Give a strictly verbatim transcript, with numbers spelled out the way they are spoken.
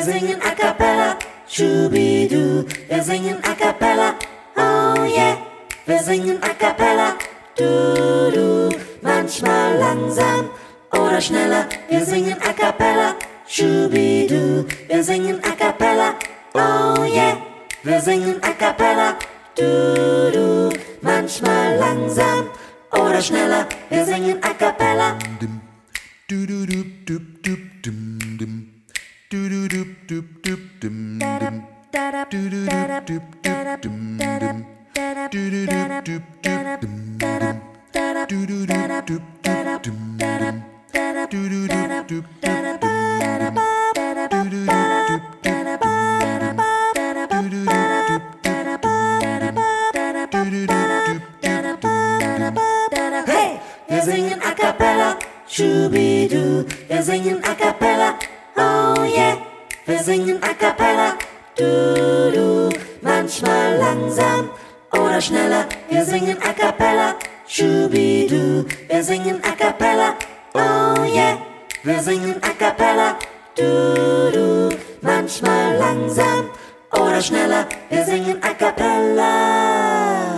wir singen a cappella, Schubidu, wir singen a cappella, oh yeah, wir singen a cappella, du, du, manchmal langsam oder schneller, wir singen a cappella, Schubidu, wir singen a cappella, oh yeah, wir singen a cappella, du, du, manchmal langsam oder schneller, wir singen a cappella. Hey, wir singen a cappella, Schubidu, wir singen a cappella, oh yeah, wir singen a cappella, du, du, manchmal langsam oder schneller, wir singen a cappella, Schubidu, wir singen a cappella, oh yeah, wir singen a cappella, du, du, manchmal langsam oder schneller, wir singen a cappella.